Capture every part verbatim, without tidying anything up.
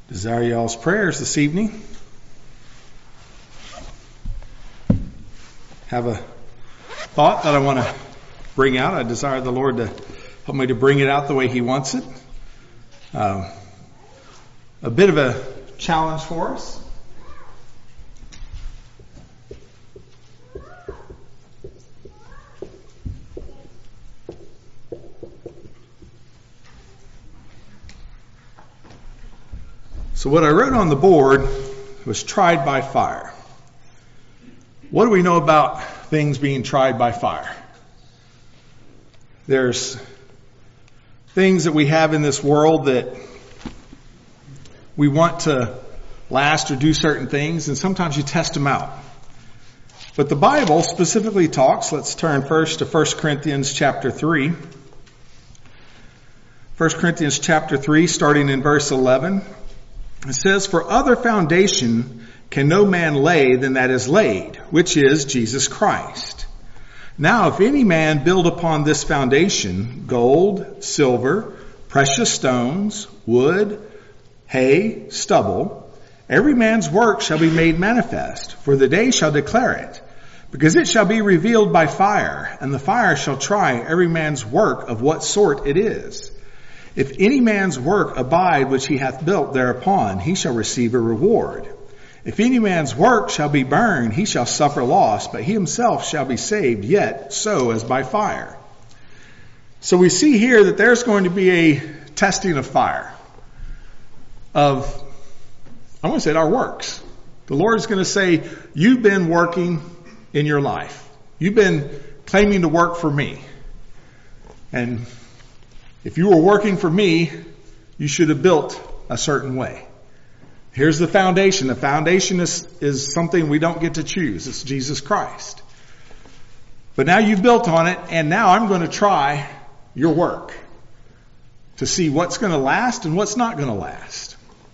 Desire y'all's prayers this evening. Have a thought that I want to bring out. I desire the Lord to help me to bring it out the way He wants it. Um, a bit of a challenge for us. So what I wrote on the board was tried by fire. What do we know about things being tried by fire? There's things that we have in this world that we want to last or do certain things, and sometimes you test them out. But the Bible specifically talks, let's turn first to First Corinthians chapter three. First Corinthians chapter three, starting in verse eleven. It says, "For other foundation can no man lay than that is laid, which is Jesus Christ. Now if any man build upon this foundation gold, silver, precious stones, wood, hay, stubble, every man's work shall be made manifest, for the day shall declare it, because it shall be revealed by fire, and the fire shall try every man's work of what sort it is. If any man's work abide which he hath built thereupon, he shall receive a reward. If any man's work shall be burned, he shall suffer loss, but he himself shall be saved, yet so as by fire." So we see here that there's going to be a testing of fire. Of, I want to say, our works. The Lord is going to say, you've been working in your life. You've been claiming to work for me. And if you were working for me, you should have built a certain way. Here's the foundation. The foundation is, is something we don't get to choose. It's Jesus Christ. But now you've built on it, and now I'm going to try your work to see what's going to last and what's not going to last.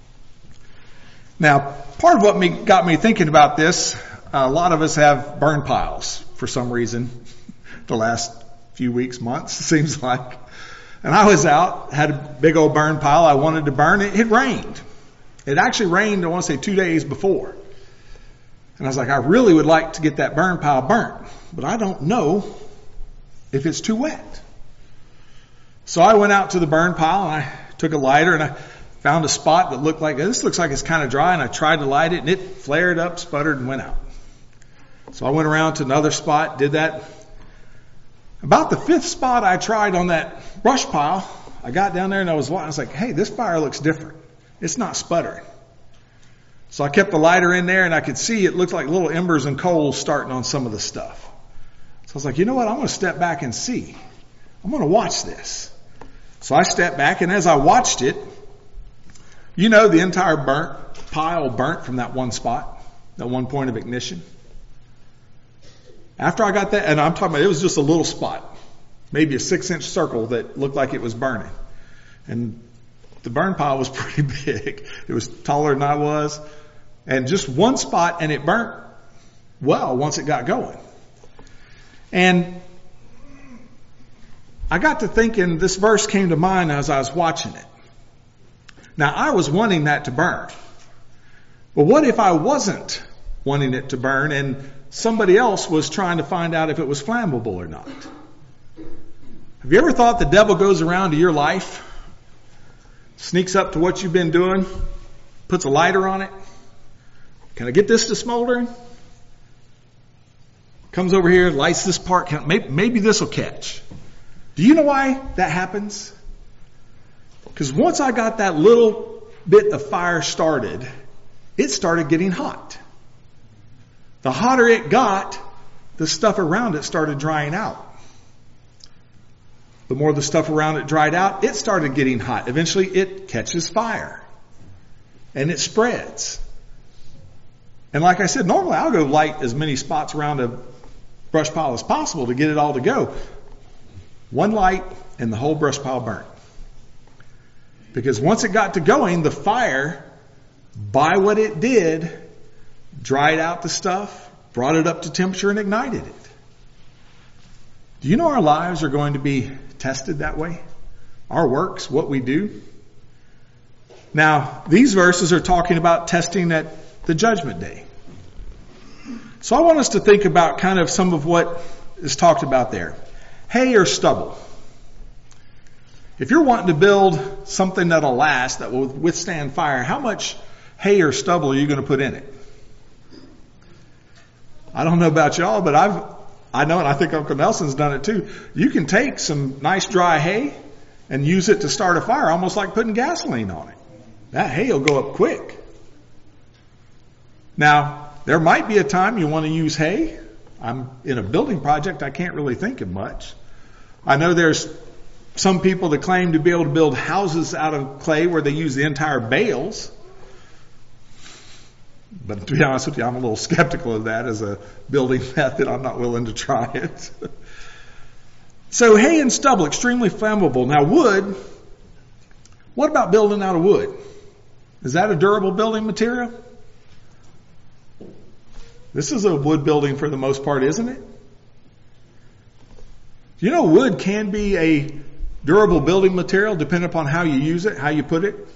Now, part of what me, got me thinking about this, a lot of us have burn piles for some reason the last few weeks, months, it seems like. And I was out, had a big old burn pile I wanted to burn. It, it rained. It actually rained, I want to say, two days before. And I was like, I really would like to get that burn pile burnt, but I don't know if it's too wet. So I went out to the burn pile and I took a lighter and I found a spot that looked like, this looks like it's kind of dry, and I tried to light it and it flared up, sputtered, and went out. So I went around to another spot, did that. About the fifth spot I tried on that brush pile, I got down there and I was, I was like, hey, this fire looks different. It's not sputtering. So I kept the lighter in there and I could see it looked like little embers and coals starting on some of the stuff. So I was like, you know what? I'm going to step back and see. I'm going to watch this. So I stepped back, and as I watched it, you know, the entire burnt pile burnt from that one spot, that one point of ignition. After I got that, and I'm talking about, it was just a little spot, maybe a six inch circle that looked like it was burning. And the burn pile was pretty big. It was taller than I was. And just one spot, and it burnt well once it got going. And I got to thinking, this verse came to mind as I was watching it. Now, I was wanting that to burn. But what if I wasn't wanting it to burn and somebody else was trying to find out if it was flammable or not? Have you ever thought the devil goes around to your life, sneaks up to what you've been doing, puts a lighter on it? Can I get this to smolder? Comes over here, lights this part. Can, maybe, maybe this will catch. Do you know why that happens? Because once I got that little bit of fire started, it started getting hot. The hotter it got, the stuff around it started drying out. The more the stuff around it dried out, it started getting hot. Eventually it catches fire. And it spreads. And like I said, normally I'll go light as many spots around a brush pile as possible to get it all to go. One light and the whole brush pile burnt. Because once it got to going, the fire, by what it did, dried out the stuff, brought it up to temperature, and ignited it. Do you know our lives are going to be tested that way? Our works, what we do. Now, these verses are talking about testing at the judgment day. So I want us to think about kind of some of what is talked about there. Hay or stubble. If you're wanting to build something that'll last, that will withstand fire, how much hay or stubble are you going to put in it? I don't know about y'all, but I've, I know, and I think Uncle Nelson's done it too. You can take some nice dry hay and use it to start a fire, almost like putting gasoline on it. That hay will go up quick. Now, there might be a time you want to use hay. I'm in a building project, I can't really think of much. I know there's some people that claim to be able to build houses out of clay where they use the entire bales. But to be honest with you, I'm a little skeptical of that as a building method. I'm not willing to try it. So hay and stubble, extremely flammable. Now wood, what about building out of wood? Is that a durable building material? This is a wood building for the most part, isn't it? You know, wood can be a durable building material depending upon how you use it, how you put it.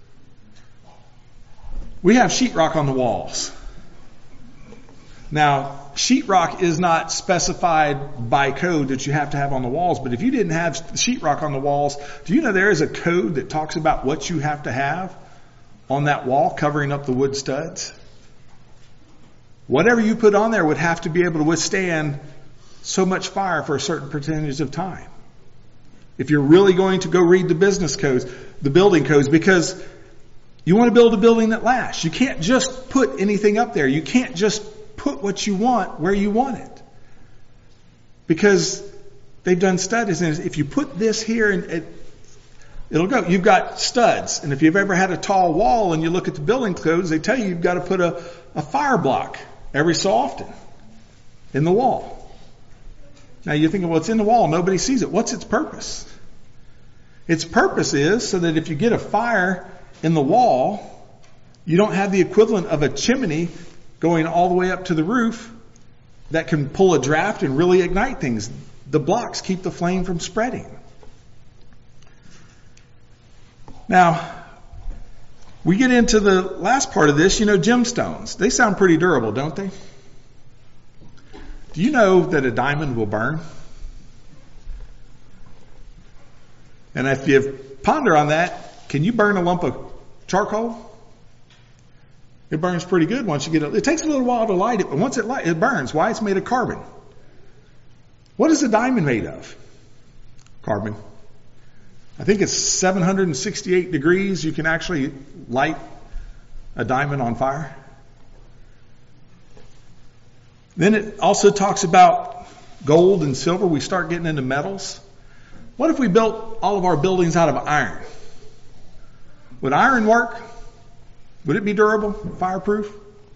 We have sheetrock on the walls. Now, sheetrock is not specified by code that you have to have on the walls, but if you didn't have sheetrock on the walls, do you know there is a code that talks about what you have to have on that wall covering up the wood studs? Whatever you put on there would have to be able to withstand so much fire for a certain percentage of time. If you're really going to go read the business codes, the building codes, because you want to build a building that lasts. You can't just put anything up there. You can't just put what you want where you want it. Because they've done studies, and if you put this here, and it, it'll go. You've got studs, and if you've ever had a tall wall and you look at the building codes, they tell you you've got to put a, a fire block every so often in the wall. Now you're thinking, well, it's in the wall. Nobody sees it. What's its purpose? Its purpose is so that if you get a fire in the wall, you don't have the equivalent of a chimney going all the way up to the roof that can pull a draft and really ignite things. The blocks keep the flame from spreading. Now, we get into the last part of this, you know, gemstones. They sound pretty durable, don't they? Do you know that a diamond will burn? And if you ponder on that, can you burn a lump of charcoal? It burns pretty good once you get it. It takes a little while to light it, but once it light, it burns. Why? It's made of carbon. What is a diamond made of? Carbon. I think it's seven hundred sixty-eight degrees. You can actually light a diamond on fire. Then it also talks about gold and silver. We start getting into metals. What if we built all of our buildings out of iron? Would iron work? Would it be durable, fireproof?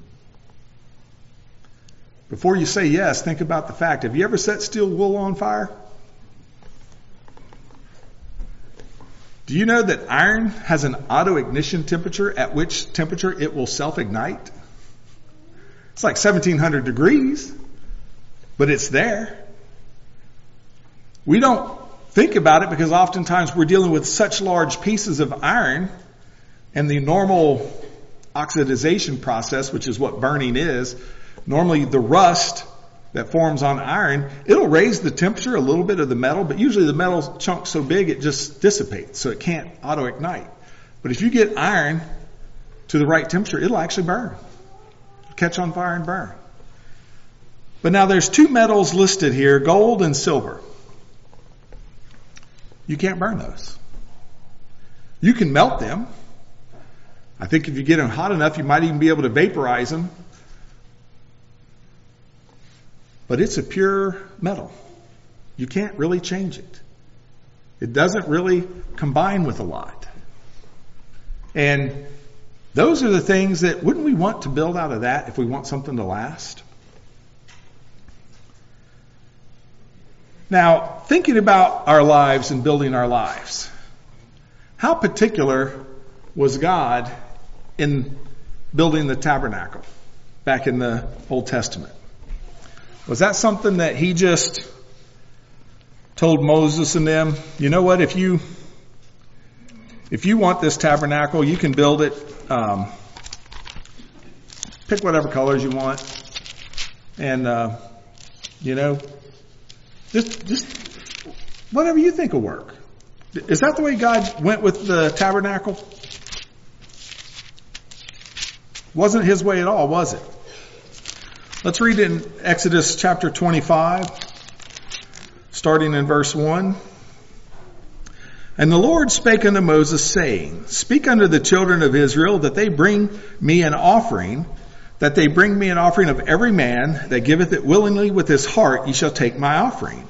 Before you say yes, think about the fact. Have you ever set steel wool on fire? Do you know that iron has an auto ignition temperature at which temperature it will self-ignite? It's like seventeen hundred degrees, but it's there. We don't think about it because oftentimes we're dealing with such large pieces of iron, and the normal oxidization process, which is what burning is, normally the rust that forms on iron, it'll raise the temperature a little bit of the metal, but usually the metal chunk's so big it just dissipates, so it can't auto-ignite. But if you get iron to the right temperature, it'll actually burn. Catch on fire and burn. But now there's two metals listed here, gold and silver. You can't burn those. You can melt them. I think if you get them hot enough, you might even be able to vaporize them. But it's a pure metal. You can't really change it. It doesn't really combine with a lot. And those are the things that, wouldn't we want to build out of that if we want something to last? Now, thinking about our lives and building our lives, how particular was God in building the tabernacle back in the Old Testament? Was that something that he just told Moses and them, you know what, if you if you want this tabernacle, you can build it. Um, pick whatever colors you want. And, uh, you know, just, just whatever you think will work. Is that the way God went with the tabernacle? Wasn't his way at all, was it? Let's read in Exodus chapter twenty-five, starting in verse one. And the Lord spake unto Moses, saying, Speak unto the children of Israel that they bring me an offering, that they bring me an offering of every man that giveth it willingly with his heart, ye shall take my offering.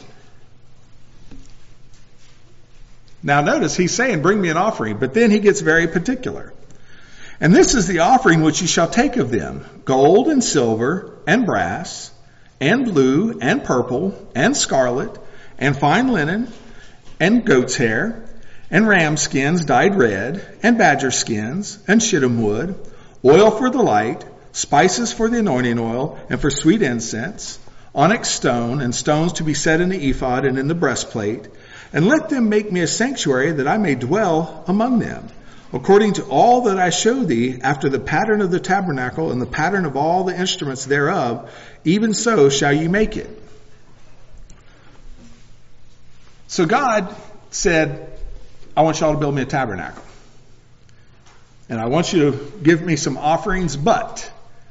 Now notice he's saying, bring me an offering, but then he gets very particular. And this is the offering which ye shall take of them, gold and silver and brass and blue and purple and scarlet and fine linen and goat's hair and ram skins dyed red and badger skins and shittim wood, oil for the light, spices for the anointing oil and for sweet incense, onyx stone and stones to be set in the ephod and in the breastplate, and let them make me a sanctuary that I may dwell among them, according to all that I show thee, after the pattern of the tabernacle and the pattern of all the instruments thereof, even so shall ye make it. So God said, I want y'all to build me a tabernacle. And I want you to give me some offerings, but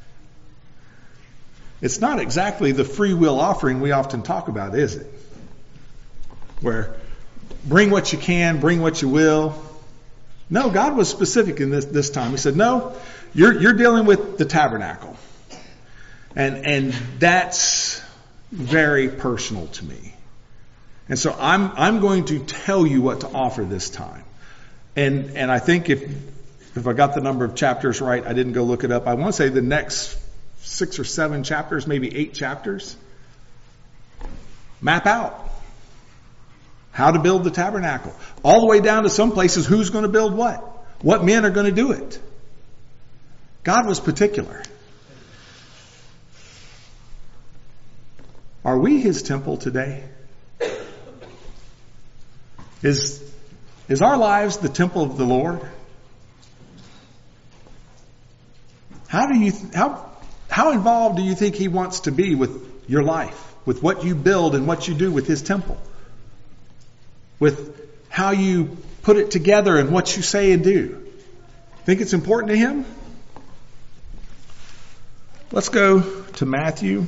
it's not exactly the free will offering we often talk about, is it? Where bring what you can, bring what you will. No, God was specific in this, this time. He said, no, you're, you're dealing with the tabernacle. And, and that's very personal to me. And so I'm, I'm going to tell you what to offer this time. And, and I think if, if I got the number of chapters right, I didn't go look it up. I want to say the next six or seven chapters, maybe eight chapters, map out how to build the tabernacle. All the way down to some places, who's going to build what? What men are going to do it? God was particular. Are we his temple today? Is, is our lives the temple of the Lord? How do you, how, how involved do you think he wants to be with your life? With what you build and what you do with his temple? With how you put it together and what you say and do? Think it's important to him? Let's go to Matthew.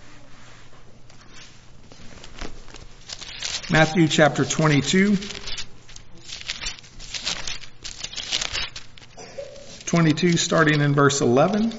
Matthew chapter twenty-two. twenty-two starting in verse eleven.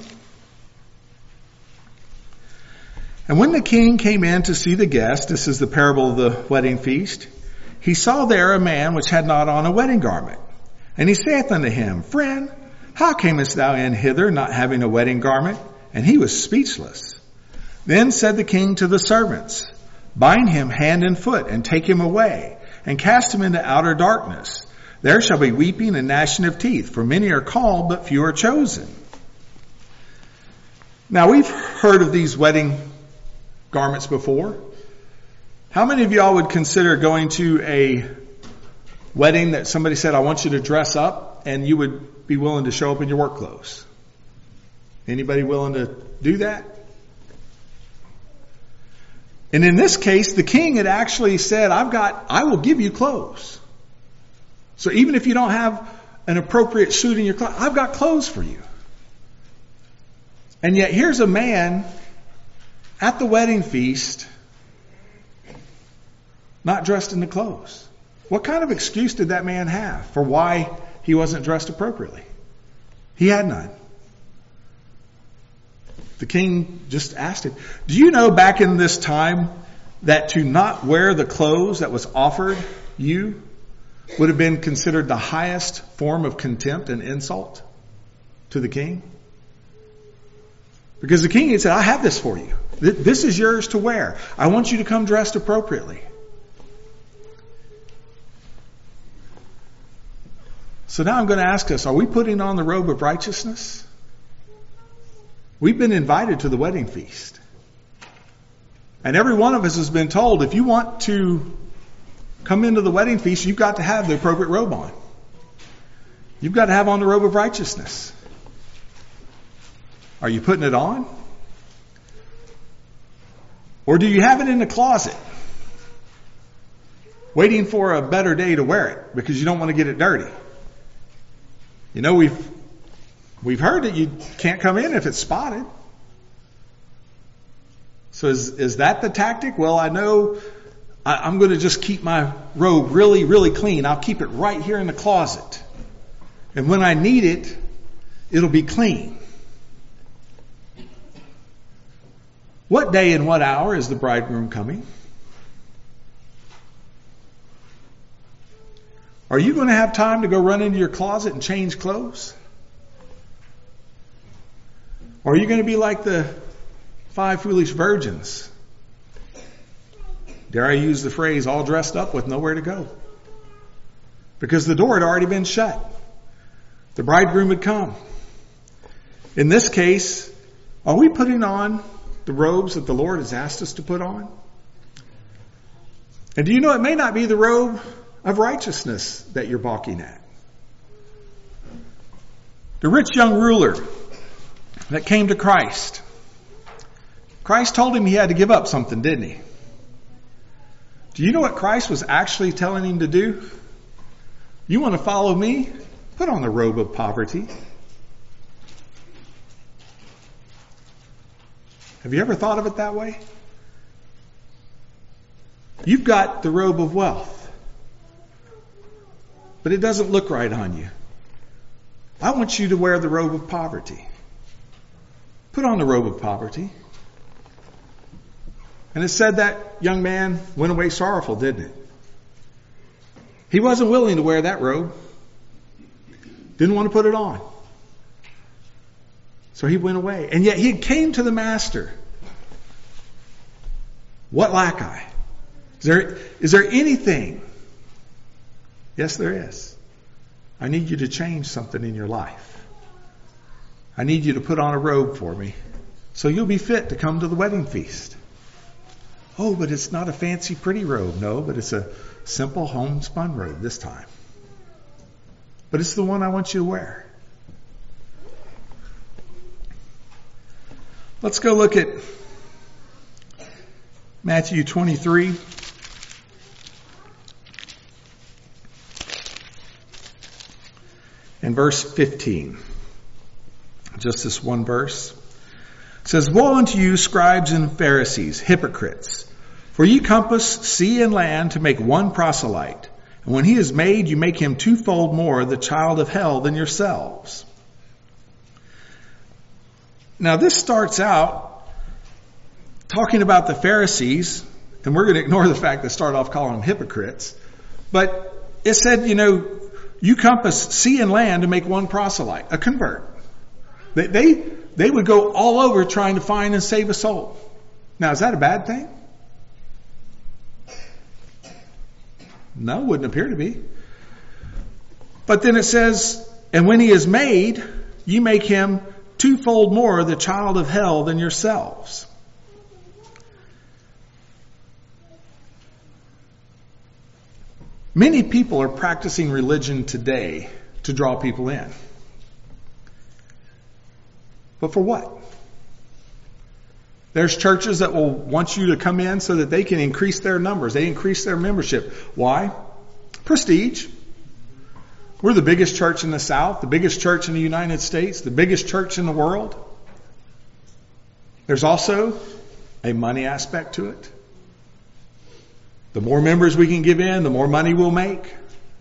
And when the king came in to see the guest, this is the parable of the wedding feast, he saw there a man which had not on a wedding garment. And he saith unto him, Friend, how camest thou in hither, not having a wedding garment? And he was speechless. Then said the king to the servants, Bind him hand and foot, and take him away, and cast him into outer darkness. There shall be weeping and gnashing of teeth, for many are called, but few are chosen. Now we've heard of these wedding garments before. How many of y'all would consider going to a wedding that somebody said, I want you to dress up, and you would be willing to show up in your work clothes? Anybody willing to do that? And in this case, the king had actually said, I've got, I will give you clothes. So even if you don't have an appropriate suit in your clothes, I've got clothes for you. And yet here's a man at the wedding feast, not dressed in the clothes. What kind of excuse did that man have for why he wasn't dressed appropriately? He had none. The king just asked him, do you know back in this time that to not wear the clothes that was offered you would have been considered the highest form of contempt and insult to the king? Because the king had said, I have this for you. This is yours to wear. I want you to come dressed appropriately. So now I'm going to ask us, are we putting on the robe of righteousness? We've been invited to the wedding feast. And every one of us has been told, if you want to come into the wedding feast, you've got to have the appropriate robe on. You've got to have on the robe of righteousness. Are you putting it on? Or do you have it in the closet, waiting for a better day to wear it because you don't want to get it dirty? You know, we've we've heard that you can't come in if it's spotted. So is is that the tactic? Well, I know I, I'm going to just keep my robe really, really clean. I'll keep it right here in the closet. And when I need it, it'll be clean. What day and what hour is the bridegroom coming? Are you going to have time to go run into your closet and change clothes? Or are you going to be like the five foolish virgins? Dare I use the phrase, all dressed up with nowhere to go? Because the door had already been shut. The bridegroom had come. In this case, are we putting on the robes that the Lord has asked us to put on? And do you know it may not be the robe of righteousness that you're balking at? The rich young ruler that came to Christ, Christ told him he had to give up something, didn't he? Do you know what Christ was actually telling him to do? You want to follow me? Put on the robe of poverty. Have you ever thought of it that way? You've got the robe of wealth, but it doesn't look right on you. I want you to wear the robe of poverty. Put on the robe of poverty. And it said that young man went away sorrowful, didn't it? He wasn't willing to wear that robe. Didn't want to put it on. So he went away. And yet he came to the master. What lack I? Is there, is there anything? Yes, there is. I need you to change something in your life. I need you to put on a robe for me so you'll be fit to come to the wedding feast. Oh, but it's not a fancy, pretty robe. No, but it's a simple homespun robe this time. But it's the one I want you to wear. Let's go look at Matthew twenty-three. And verse fifteen. Just this one verse. It says, "Woe unto you, scribes and Pharisees, hypocrites! For ye compass sea and land to make one proselyte. And when he is made, you make him twofold more the child of hell than yourselves." Now this starts out talking about the Pharisees, and we're going to ignore the fact that start off calling them hypocrites. But it said, you know, you compass sea and land to make one proselyte, a convert. They, they, they would go all over trying to find and save a soul. Now, is that a bad thing? No, it wouldn't appear to be. But then it says, and when he is made, you make him twofold more the child of hell than yourselves. Many people are practicing religion today to draw people in. But for what? There's churches that will want you to come in so that they can increase their numbers. They increase their membership. Why? Prestige. We're the biggest church in the South, the biggest church in the United States, the biggest church in the world. There's also a money aspect to it. The more members we can give in, the more money we'll make.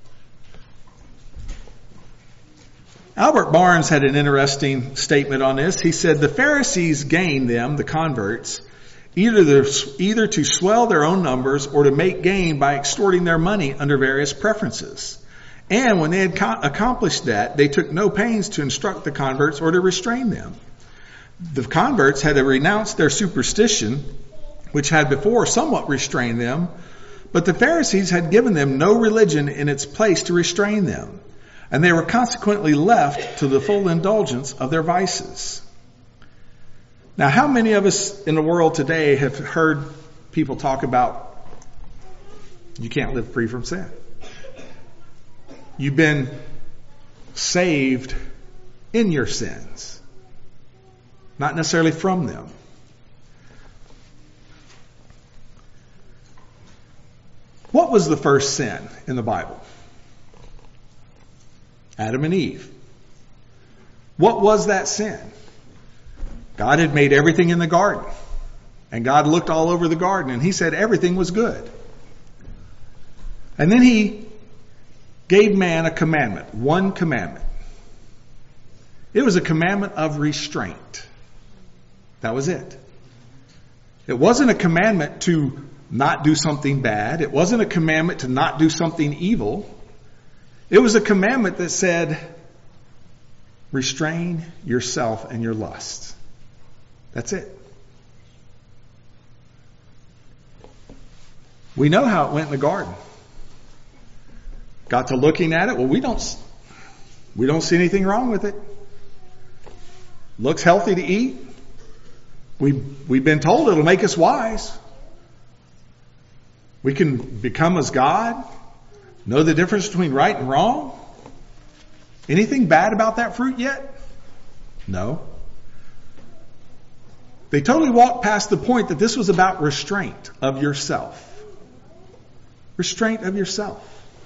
Albert Barnes had an interesting statement on this. He said, the Pharisees gained them, the converts, either, either to swell their own numbers or to make gain by extorting their money under various preferences. And when they had co- accomplished that, they took no pains to instruct the converts or to restrain them. The converts had to renounce their superstition, which had before somewhat restrained them, but the Pharisees had given them no religion in its place to restrain them, and they were consequently left to the full indulgence of their vices. Now, how many of us in the world today have heard people talk about you can't live free from sin? You've been saved in your sins, not necessarily from them. What was the first sin in the Bible? Adam and Eve. What was that sin? God had made everything in the garden. And God looked all over the garden and he said everything was good. And then he gave man a commandment, one commandment. It was a commandment of restraint. That was it. It wasn't a commandment to not do something bad. It wasn't a commandment to not do something evil. It was a commandment that said, restrain yourself and your lusts. That's it. We know how it went in the garden. Got to looking at it. Well, we don't, we don't see anything wrong with it. Looks healthy to eat. We, we've been told it'll make us wise. We can become as God, know the difference between right and wrong. Anything bad about that fruit yet? No. They totally walked past the point that this was about restraint of yourself. Restraint of yourself.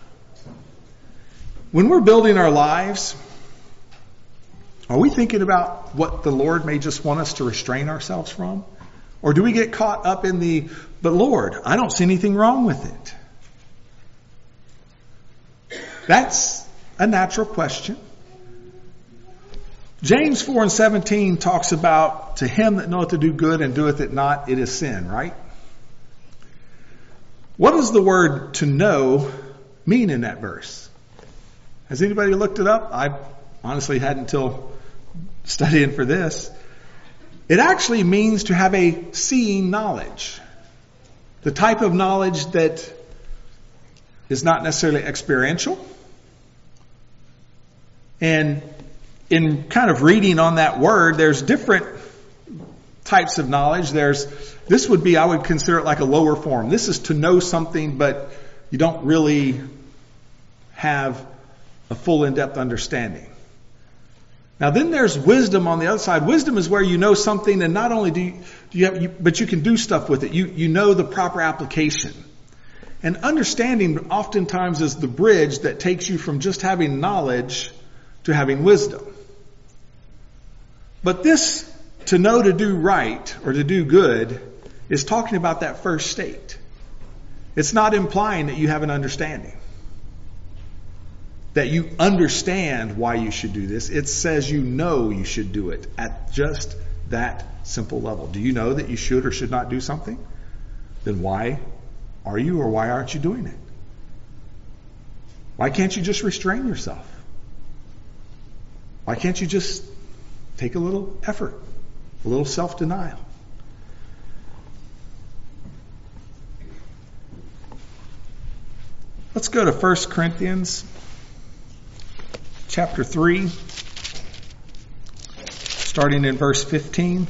When we're building our lives, are we thinking about what the Lord may just want us to restrain ourselves from? Or do we get caught up in the, but Lord, I don't see anything wrong with it? That's a natural question. James four and seventeen talks about, to him that knoweth to do good and doeth it not, it is sin, right? What does the word to know mean in that verse? Has anybody looked it up? I honestly hadn't until studying for this. It actually means to have a seeing knowledge. The type of knowledge that is not necessarily experiential. And in kind of reading on that word, there's different types of knowledge. There's, this would be, I would consider it like a lower form. This is to know something, but you don't really have a full in-depth understanding. Now then there's wisdom on the other side. Wisdom is where you know something and not only do you, do you have, you, but you can do stuff with it. You, you know the proper application. And understanding oftentimes is the bridge that takes you from just having knowledge to having wisdom. But this, to know to do right or to do good, is talking about that first state. It's not implying that you have an understanding. That you understand why you should do this. It says you know you should do it at just that simple level. Do you know that you should or should not do something? Then why are you or why aren't you doing it? Why can't you just restrain yourself? Why can't you just take a little effort, a little self-denial? Let's go to First Corinthians chapter three, starting in verse fifteen.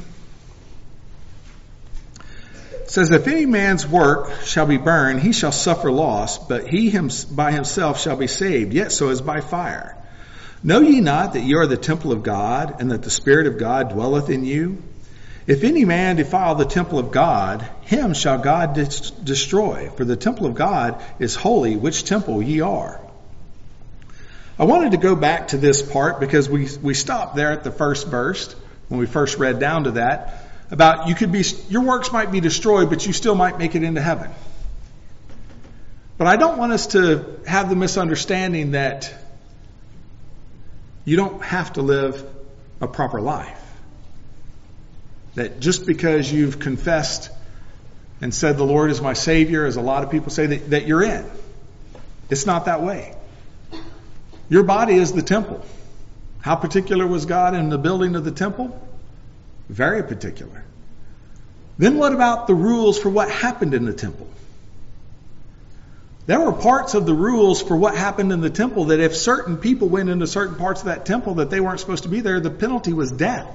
It says, if any man's work shall be burned, he shall suffer loss, but he him, by himself shall be saved, yet so as by fire. Know ye not that ye are the temple of God, and that the Spirit of God dwelleth in you? If any man defile the temple of God, him shall God dis- destroy. For the temple of God is holy, which temple ye are. I wanted to go back to this part because we we stopped there at the first verse when we first read down to that about you could be your works might be destroyed, but you still might make it into heaven. But I don't want us to have the misunderstanding that you don't have to live a proper life. That just because you've confessed and said the Lord is my Savior, as a lot of people say, that, that you're in. It's not that way. Your body is the temple. How particular was God in the building of the temple? Very particular. Then what about the rules for what happened in the temple? There were parts of the rules for what happened in the temple that if certain people went into certain parts of that temple that they weren't supposed to be there, the penalty was death.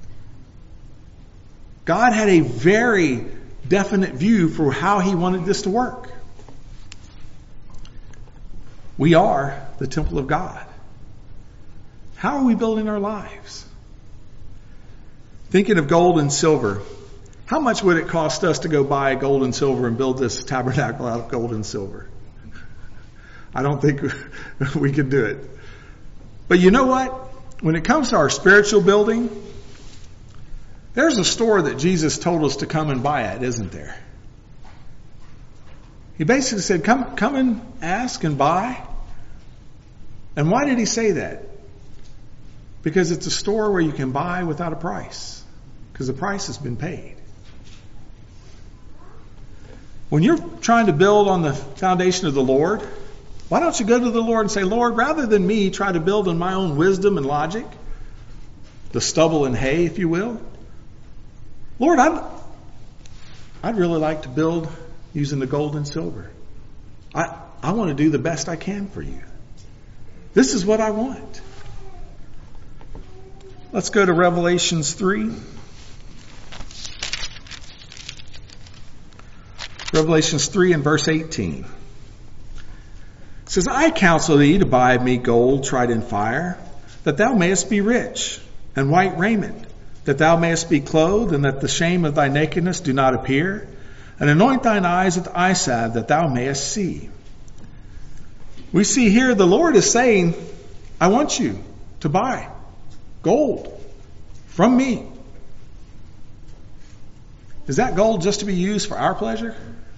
God had a very definite view for how he wanted this to work. We are the temple of God. How are we building our lives? Thinking of gold and silver. How much would it cost us to go buy gold and silver and build this tabernacle out of gold and silver? I don't think we could do it. But you know what? When it comes to our spiritual building, there's a store that Jesus told us to come and buy at, isn't there? He basically said, come, come and ask and buy. And why did he say that? Because it's a store where you can buy without a price. Because the price has been paid. When you're trying to build on the foundation of the Lord, why don't you go to the Lord and say, Lord, rather than me try to build on my own wisdom and logic, the stubble and hay, if you will, Lord, I'd, I'd really like to build using the gold and silver. I, I want to do the best I can for you. This is what I want. Let's go to Revelations three. Revelations three and verse eighteen. It says, I counsel thee to buy of me gold tried in fire, that thou mayest be rich, and white raiment, that thou mayest be clothed, and that the shame of thy nakedness do not appear, and anoint thine eyes with eye salve, that thou mayest see. We see here the Lord is saying, I want you to buy gold from me. Is that gold just to be used for our pleasure?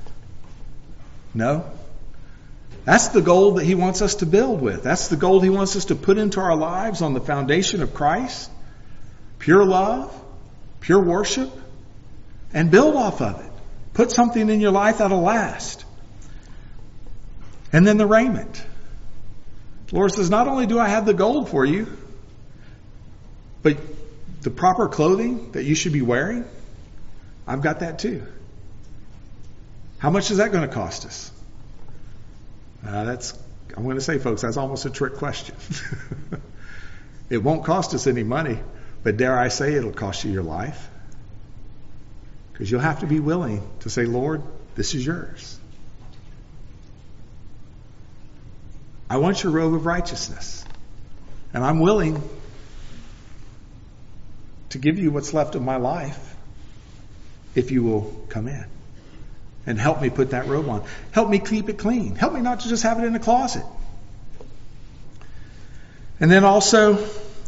No. That's the gold that he wants us to build with. That's the gold he wants us to put into our lives on the foundation of Christ. Pure love, pure worship, and build off of it. Put something in your life that'll last. And then the raiment. The Lord says, not only do I have the gold for you, but the proper clothing that you should be wearing, I've got that too. How much is that going to cost us? Uh, that's, I'm going to say, folks, that's almost a trick question. It won't cost us any money, but dare I say it'll cost you your life. Because you'll have to be willing to say, Lord, this is yours. I want your robe of righteousness. And I'm willing to give you what's left of my life if you will come in. And help me put that robe on. Help me keep it clean. Help me not to just have it in the closet. And then also,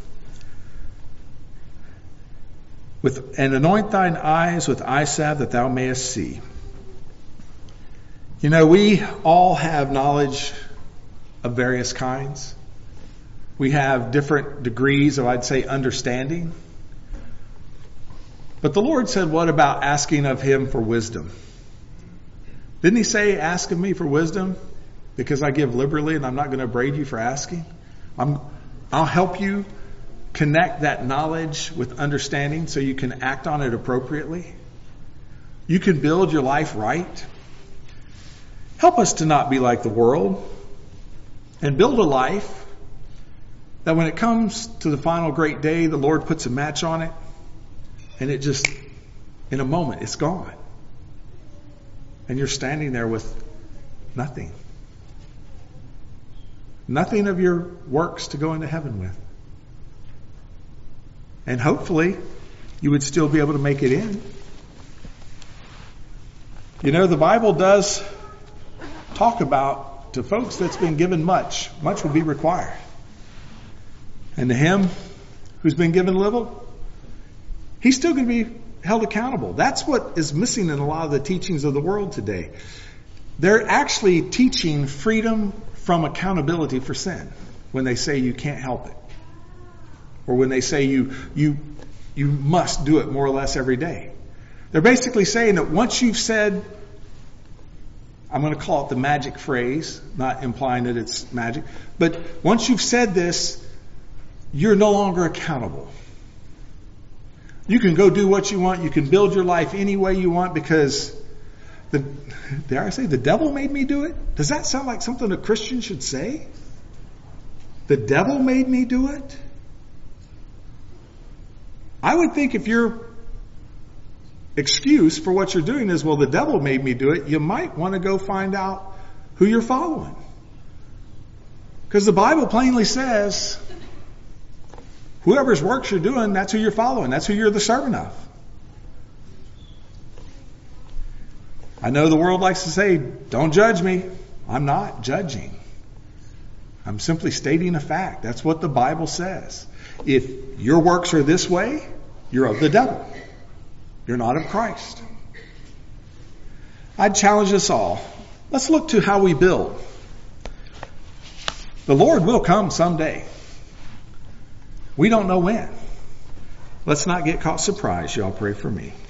with and anoint thine eyes with eye salve that thou mayest see. You know, we all have knowledge of various kinds. We have different degrees of, I'd say, understanding. But the Lord said, what about asking of him for wisdom? Didn't he say, ask of me for wisdom because I give liberally and I'm not going to upbraid you for asking? I'm, I'll help you connect that knowledge with understanding so you can act on it appropriately. You can build your life right. Help us to not be like the world and build a life that when it comes to the final great day, the Lord puts a match on it and it just, in a moment, it's gone. And you're standing there with nothing. Nothing of your works to go into heaven with. And hopefully, you would still be able to make it in. You know, the Bible does talk about, to folks that's been given much, much will be required. And to him who's been given little, he's still going to be held accountable. That's what is missing in a lot of the teachings of the world today. They're actually teaching freedom from accountability for sin when they say you can't help it. Or when they say you you you must do it more or less every day. They're basically saying that once you've said, I'm going to call it the magic phrase, not implying that it's magic, but once you've said this, you're no longer accountable. You can go do what you want. You can build your life any way you want because, the, dare I say, the devil made me do it? Does that sound like something a Christian should say? The devil made me do it? I would think if your excuse for what you're doing is, well, the devil made me do it, you might want to go find out who you're following. Because the Bible plainly says, Whoever's works you're doing, that's who you're following. That's who you're the servant of. I know the world likes to say, don't judge me. I'm not judging. I'm simply stating a fact. That's what the Bible says. If your works are this way, you're of the devil. You're not of Christ. I'd challenge us all. Let's look to how we build. The Lord will come someday. We don't know when. Let's not get caught surprised. Y'all pray for me.